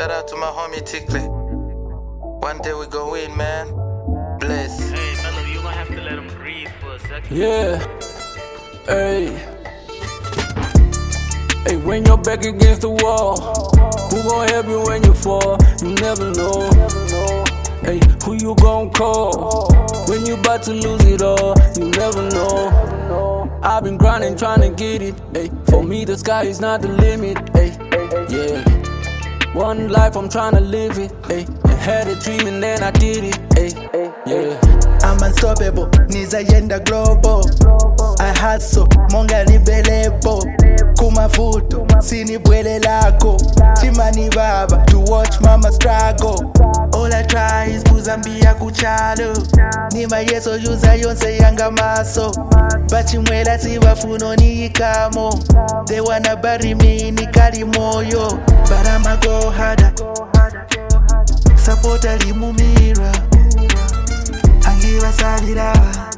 Shout out to my homie Tickly. One day we go win, man. Bless. Hey, Mello, you gonna have to let him breathe for a second. Yeah. Hey. Hey, when you're back against the wall, who gon' help you when you fall? You never know. Hey, who you gon' call when you about to lose it all? You never know. I've been grinding, trying to get it. Hey, for me the sky is not the limit. Hey, yeah. One life, I'm trying to live it. Hey, and had a dream and then I did it. Hey, yeah. I'm unstoppable, nizayenda global. I hustle, monga libelebo. Kumavuto, sinibwele lako. Chimani baba, to watch mama struggle. All I try is kuzambia kuchalo. Nima yeso yuza yonse yanga maso. Bachimwela sibafuno ni ikamo. They wanna bury me ni kalimoyo. But I'ma go harder. Support alimumira. Angiwa salira.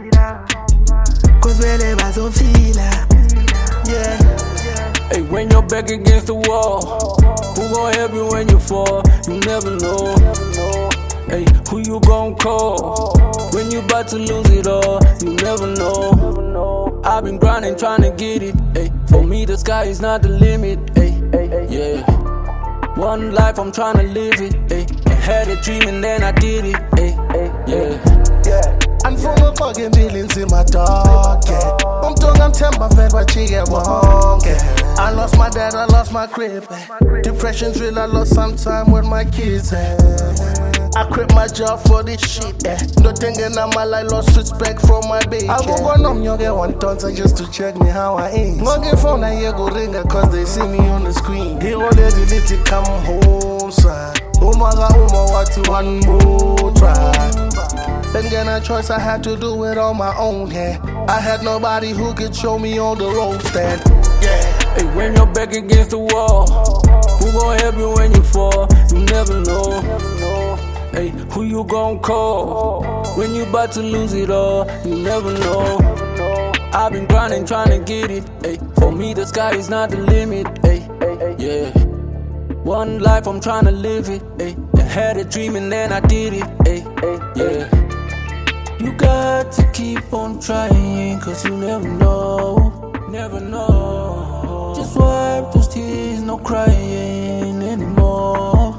Cause wele bazofila. Yeah. Hey, when you're back against the wall, who gon' help you when you fall? You never know. Hey, who you gon' call when you about to lose it all? You never know. I've been grinding, trying to get it. Hey, for me the sky is not the limit. Hey, yeah. One life, I'm trying to live it. Hey, I had a dream and then I did it. Hey, yeah. And from a fucking feelings in my dog, yeah. I'm tongue, I'm temper fed, but she get wrong, yeah. I lost my dad, I lost my crib, Depression's real, I lost some time with my kids, I quit my job for this shit, No thinking I'm my life, lost respect from my baby. I go on you get one ton just to check me how I ain't. No get phone, I go ringer cause they see me on the screen. He already need to come home, son. Oh my god, what you one more try. Then get a choice, I had to do it on my own, I had nobody who could show me on the road stand, Hey, when you're back against the wall, who gon' help you when you fall? You never know. Hey, who you gon' call when you about to lose it all? You never know. I've been grinding, trying to get it. Hey, for me the sky is not the limit. Hey, yeah. One life, I'm trying to live it. Hey, I had a dream and then I did it. Hey, yeah. You got to keep on trying, cause you never know. Never know. Just wipe those tears, no crying anymore.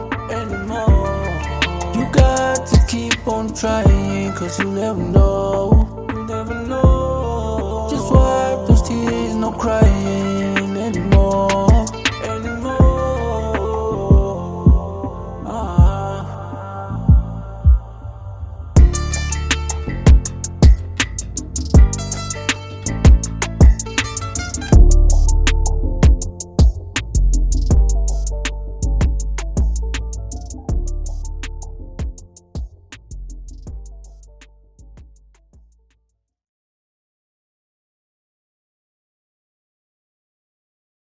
You got to keep on trying, cause you never know. Just wipe those tears, no crying.